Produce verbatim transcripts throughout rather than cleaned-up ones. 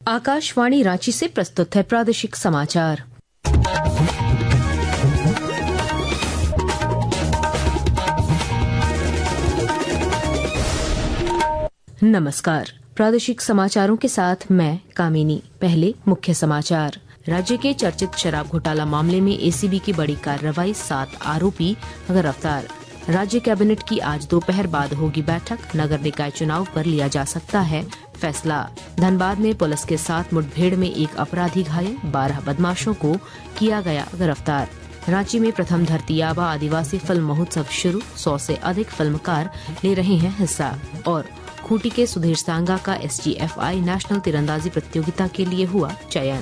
आकाशवाणी रांची से प्रस्तुत है प्रादेशिक समाचार। नमस्कार, प्रादेशिक समाचारों के साथ मैं कामिनी। पहले मुख्य समाचार। राज्य के चर्चित शराब घोटाला मामले में एसीबी की बड़ी कार्रवाई, सात आरोपी गिरफ्तार। राज्य कैबिनेट की आज दोपहर बाद होगी बैठक, नगर निकाय चुनाव पर लिया जा सकता है फैसला। धनबाद में पुलिस के साथ मुठभेड़ में एक अपराधी घायल, बारह बदमाशों को किया गया गिरफ्तार। रांची में प्रथम धरती आबा आदिवासी फिल्म महोत्सव शुरू, सौ से अधिक फिल्मकार ले रहे हैं हिस्सा। और खूंटी के सुधीर सांगा का एसजीएफआई नेशनल तीरंदाजी प्रतियोगिता के लिए हुआ चयन।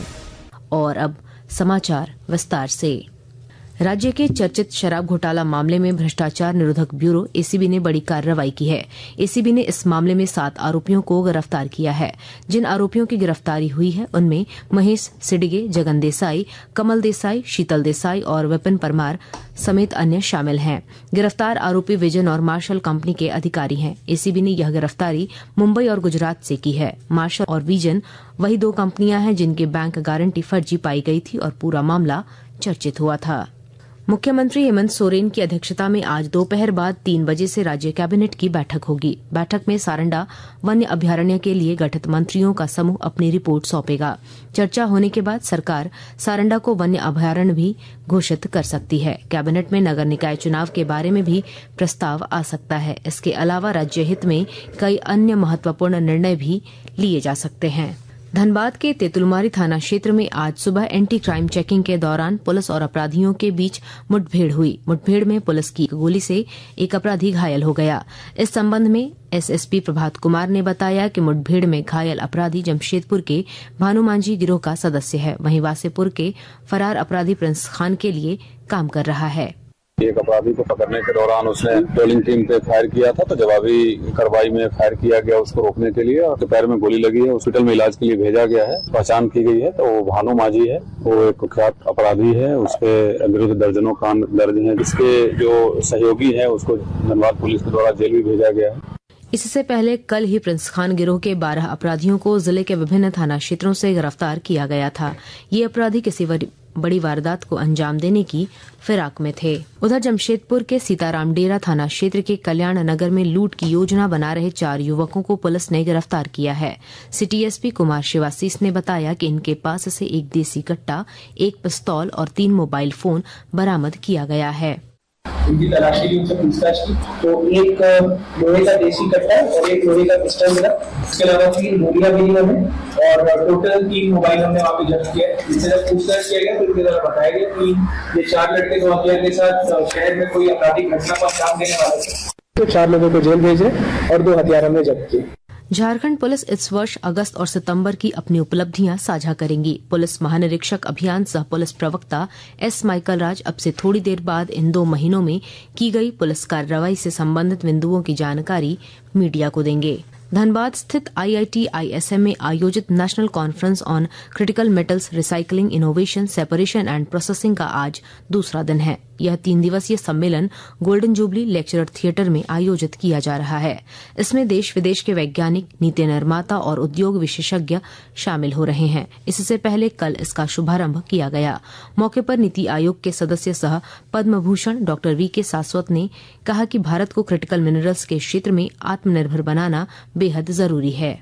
और अब समाचार विस्तार से। राज्य के चर्चित शराब घोटाला मामले में भ्रष्टाचार निरोधक ब्यूरो एसीबी ने बड़ी कार्रवाई की है। एसीबी ने इस मामले में सात आरोपियों को गिरफ्तार किया है। जिन आरोपियों की गिरफ्तारी हुई है उनमें महेश सिडिगे, जगन देसाई, कमल देसाई, शीतल देसाई और विपिन परमार समेत अन्य शामिल हैं। गिरफ्तार आरोपी विजन और मार्शल कंपनी के अधिकारी हैं। एसीबी ने यह गिरफ्तारी मुंबई और गुजरात से की है। मार्शल और विजन वही दो कंपनियां हैं जिनकी बैंक गारंटी फर्जी पाई गई थी और पूरा मामला चर्चित हुआ था। मुख्यमंत्री हेमंत सोरेन की अध्यक्षता में आज दोपहर बाद तीन बजे से राज्य कैबिनेट की बैठक होगी। बैठक में सारंडा वन्य अभ्यारण्य के लिए गठित मंत्रियों का समूह अपनी रिपोर्ट सौंपेगा। चर्चा होने के बाद सरकार सारंडा को वन्य अभ्यारण्य भी घोषित कर सकती है। कैबिनेट में नगर निकाय चुनाव के बारे में भी प्रस्ताव आ सकता है। इसके अलावा राज्य हित में कई अन्य महत्वपूर्ण निर्णय भी लिए जा सकते हैं। धनबाद के तेतुलमारी थाना क्षेत्र में आज सुबह एंटी क्राइम चेकिंग के दौरान पुलिस और अपराधियों के बीच मुठभेड़ हुई। मुठभेड़ में पुलिस की गोली से एक अपराधी घायल हो गया। इस संबंध में एसएसपी प्रभात कुमार ने बताया कि मुठभेड़ में घायल अपराधी जमशेदपुर के भानु मांझी गिरोह का सदस्य है। वहीं वासेपुर के फरार अपराधी प्रिंस खान के लिए काम कर रहा है। एक अपराधी को पकड़ने के दौरान उसने पेट्रोलिंग टीम पे फायर किया था, तो जवाबी कार्रवाई में फायर किया गया उसको रोकने के लिए, और पैर में गोली लगी है। हॉस्पिटल में इलाज के लिए भेजा गया है। पहचान की गई है तो वो भानु मांझी है, वो एक कुख्यात अपराधी है। उसके विरुद्ध दर्जनों कांड दर्ज है। जिसके जो सहयोगी है उसको धनबाद पुलिस के द्वारा जेल भी भेजा गया है। इससे पहले कल ही प्रिंस खान गिरोह के बारह अपराधियों को जिले के विभिन्न थाना क्षेत्रों से गिरफ्तार किया गया था। ये अपराधी किसी बड़ी वारदात को अंजाम देने की फिराक में थे। उधर जमशेदपुर के सीताराम डेरा थाना क्षेत्र के कल्याण नगर में लूट की योजना बना रहे चार युवकों को पुलिस ने गिरफ्तार किया है। सिटी एसपी कुमार शिवासीस ने बताया कि इनके पास से एक देसी कट्टा, एक पिस्तौल और तीन मोबाइल फोन बरामद किया गया है। उनकी तलाशी ली, उनसे पूछताछ की तो एक लोहे का देसी कट्टा और एक लोहे का पिस्टल मिला। इसके अलावा तीन गोलियां मिली हमें और टोटल तीन मोबाइल हमने वहाँ पे जब्त किया। जिससे जब पूछताछ किया गया तो इनके द्वारा बताया गया कि ये चार लड़के दो हथियार के साथ शहर में कोई आपराधिक घटना को अंजाम देने वाले थे। तो चार लोगों को जेल भेजे और दो हथियार हमने जब्त किए। झारखंड पुलिस इस वर्ष अगस्त और सितंबर की अपनी उपलब्धियां साझा करेंगी। पुलिस महानिरीक्षक अभियान सह पुलिस प्रवक्ता एस माइकल राज अब से थोड़ी देर बाद इन दो महीनों में की गई पुलिस कार्रवाई से संबंधित बिंदुओं की जानकारी मीडिया को देंगे। धनबाद स्थित आईआईटी आईएसएम में आयोजित national conference on critical metals recycling, innovation, separation and processing का आज दूसरा दिन है। यह तीन दिवसीय सम्मेलन गोल्डन जुबली लेक्चरर थिएटर में आयोजित किया जा रहा है। इसमें देश विदेश के वैज्ञानिक, नीति निर्माता और उद्योग विशेषज्ञ शामिल हो रहे हैं। इससे पहले कल इसका शुभारंभ किया गया। मौके पर नीति आयोग के सदस्य सह पद्म भूषण डॉक्टर वी के सासवत ने कहा कि भारत को क्रिटिकल मिनरल्स के क्षेत्र में आत्मनिर्भर बनाना बेहद जरूरी है।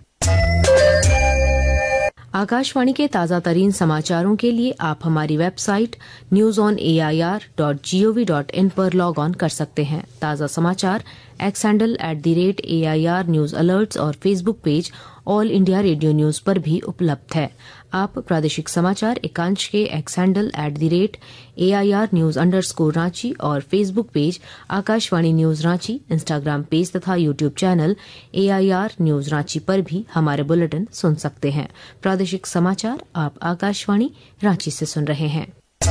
आकाशवाणी के ताजा तरीन समाचारों के लिए आप हमारी website news on A I R dot G O V dot in पर लॉग ऑन कर सकते हैं। ताजा समाचार X handle at the rate A I R news alerts और Facebook page All India Radio news पर भी उपलब्ध है। आप प्रादेशिक समाचार एकांश के X handle at the rate A I R news underscore Ranchi और Facebook page Akashvani news Ranchi, Instagram page तथा YouTube channel A I R news Ranchi पर भी हमारे बुलेटिन सुन सकते हैं। प्रादेशिक समाचार आप आकाशवाणी रांची से सुन रहे हैं।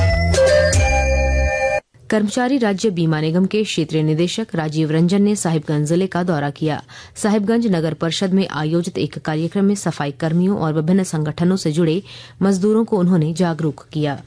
कर्मचारी राज्य बीमा निगम के क्षेत्रीय निदेशक राजीव रंजन ने साहिबगंज जिले का दौरा किया। साहिबगंज नगर परिषद में आयोजित एक कार्यक्रम में सफाई कर्मियों और विभिन्न संगठनों से जुड़े मजदूरों को उन्होंने जागरूक किया।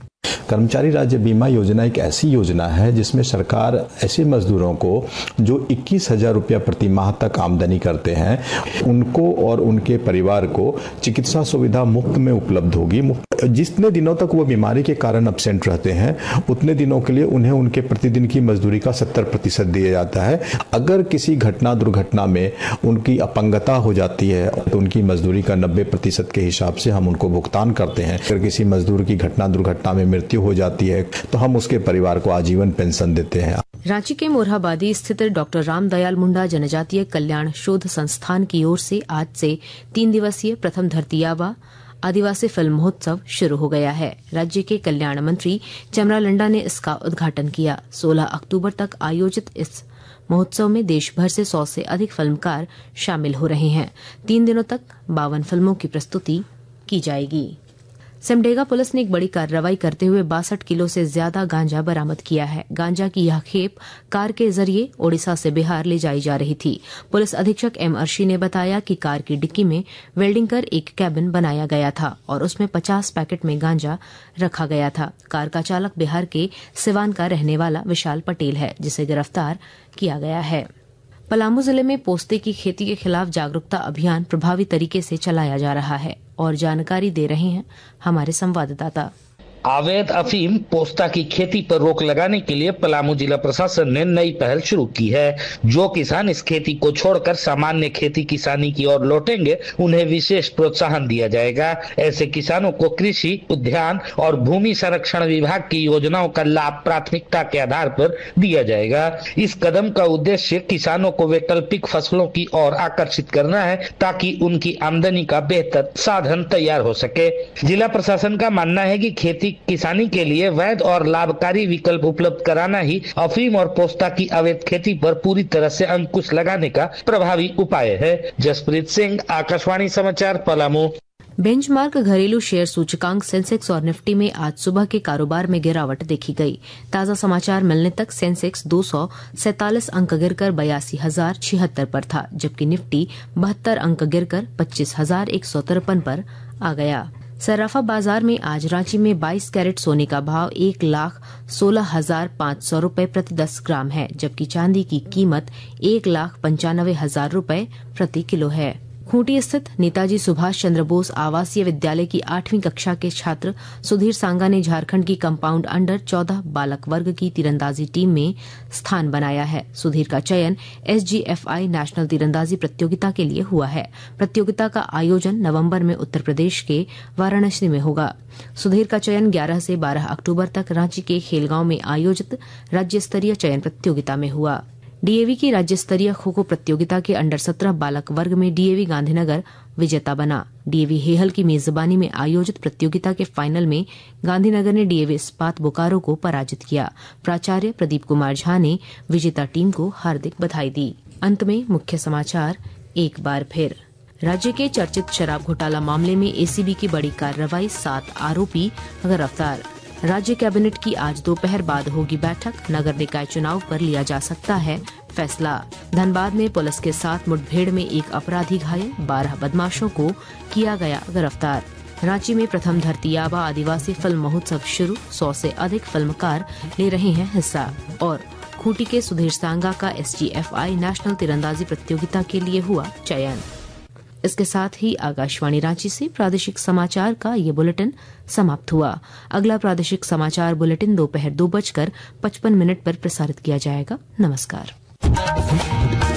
कर्मचारी राज्य बीमा योजना एक ऐसी योजना है जिसमें सरकार ऐसे मजदूरों को जो इक्कीस हजार रुपया प्रति माह तक आमदनी करते हैं, उनको और उनके परिवार को चिकित्सा सुविधा मुफ्त में उपलब्ध होगी। जितने दिनों तक वो बीमारी के कारण एब्सेंट रहते हैं उतने दिनों के लिए उन्हें उनके प्रतिदिन की मजदूरी का सत्तर प्रतिशत दिया जाता है। अगर किसी घटना दुर्घटना में उनकी अपंगता हो जाती है तो उनकी मजदूरी का नब्बे प्रतिशत के हिसाब से हम उनको भुगतान करते हैं। अगर किसी मजदूर की घटना दुर्घटना में मृत्यु हो जाती है तो हम उसके परिवार को आजीवन पेंशन देते हैं। रांची के मोरहाबादी स्थित डॉक्टर रामदयाल मुंडा जनजातीय कल्याण शोध संस्थान की ओर से आज से तीन दिवसीय प्रथम धरती आबा आदिवासी फिल्म महोत्सव शुरू हो गया है। राज्य के कल्याण मंत्री चमरा लंडा ने इसका उद्घाटन किया। सोलह अक्टूबर तक आयोजित इस महोत्सव में देश भर से सौ से अधिक फिल्मकार शामिल हो रहे हैं। तीन दिनों तक बावन फिल्मों की प्रस्तुति की जाएगी। सिमडेगा पुलिस ने एक बड़ी कार्रवाई करते हुए बासठ किलो से ज्यादा गांजा बरामद किया है। गांजा की यह खेप कार के जरिए ओडिशा से बिहार ले जाई जा रही थी। पुलिस अधीक्षक एम अर्शी ने बताया कि कार की डिक्की में वेल्डिंग कर एक कैबिन बनाया गया था और उसमें पचास पैकेट में गांजा रखा गया था। कार का चालक बिहार के सिवान का रहने वाला विशाल पटेल है, जिसे गिरफ्तार किया गया है। पलामू जिले में पोस्ते की खेती के खिलाफ जागरूकता अभियान प्रभावी तरीके से चलाया जा रहा है और जानकारी दे रहे हैं हमारे संवाददाता। अवैध अफीम पोस्ता की खेती पर रोक लगाने के लिए पलामू जिला प्रशासन ने नई पहल शुरू की है। जो किसान इस खेती को छोड़कर सामान्य खेती किसानी की ओर लौटेंगे उन्हें विशेष प्रोत्साहन दिया जाएगा। ऐसे किसानों को कृषि उद्यान और भूमि संरक्षण विभाग की योजनाओं का लाभ प्राथमिकता के आधार पर दिया जाएगा। इस कदम का उद्देश्य किसानों को वैकल्पिक फसलों की ओर आकर्षित करना है ताकि उनकी आमदनी का बेहतर साधन तैयार हो सके। जिला प्रशासन का मानना है कि खेती किसानी के लिए वैध और लाभकारी विकल्प उपलब्ध कराना ही अफीम और पोस्ता की अवैध खेती पर पूरी तरह से अंकुश लगाने का प्रभावी उपाय है। जसप्रीत सिंह, आकाशवाणी समाचार, पलामू। बेंचमार्क घरेलू शेयर सूचकांक सेंसेक्स और निफ्टी में आज सुबह के कारोबार में गिरावट देखी गई। ताजा समाचार मिलने तक सेंसेक्स दो सौ सैतालीस अंक गिरकर बयासी हजार छिहत्तर पर था, जबकि निफ्टी बहत्तर अंक गिरकर पच्चीस हजार एक सौ तिरपन पर आ गया। सराफा बाजार में आज रांची में बाईस कैरेट सोने का भाव एक लाख सोलह हजार पाँच सौ रूपये प्रति दस ग्राम है, जबकि चांदी की कीमत एक लाख पंचानवे हजार रूपये प्रति किलो है। खूंटी स्थित नेताजी सुभाष चंद्र बोस आवासीय विद्यालय की आठवीं कक्षा के छात्र सुधीर सांगा ने झारखंड की कंपाउंड अंडर चौदह बालक वर्ग की तीरंदाजी टीम में स्थान बनाया है। सुधीर का चयन एसजीएफआई नेशनल तीरंदाजी प्रतियोगिता के लिए हुआ है। प्रतियोगिता का आयोजन नवंबर में उत्तर प्रदेश के वाराणसी में होगा। सुधीर का चयन ग्यारह से बारह अक्टूबर तक रांची के खेलगांव में आयोजित राज्य स्तरीय चयन प्रतियोगिता में हुआ। डीएवी की राज्य स्तरीय खो खो प्रतियोगिता के अंडर सत्रह बालक वर्ग में डीएवी गांधीनगर विजेता बना। डीएवी हेहल की मेजबानी में आयोजित प्रतियोगिता के फाइनल में गांधीनगर ने डीएवी इस्पात बोकारो को पराजित किया। प्राचार्य प्रदीप कुमार झा ने विजेता टीम को हार्दिक बधाई दी। अंत में मुख्य समाचार एक बार फिर। राज्य के चर्चित शराब घोटाला मामले में एसीबी की बड़ी कार्रवाई, सात आरोपी गिरफ्तार। राज्य कैबिनेट की आज दोपहर बाद होगी बैठक, नगर निकाय चुनाव पर लिया जा सकता है फैसला। धनबाद में पुलिस के साथ मुठभेड़ में एक अपराधी घायल, बारह बदमाशों को किया गया गिरफ्तार। रांची में प्रथम धरती आबा आदिवासी फिल्म महोत्सव शुरू, सौ से अधिक फिल्मकार ले रहे हैं हिस्सा। और खूंटी के सुधीर सांगा का एसजीएफआई नेशनल तीरंदाजी प्रतियोगिता के लिए हुआ चयन। इसके साथ ही आकाशवाणी रांची से प्रादेशिक समाचार का ये बुलेटिन समाप्त हुआ। अगला प्रादेशिक समाचार बुलेटिन दोपहर दो बजकर पचपन मिनट पर प्रसारित किया जाएगा। नमस्कार।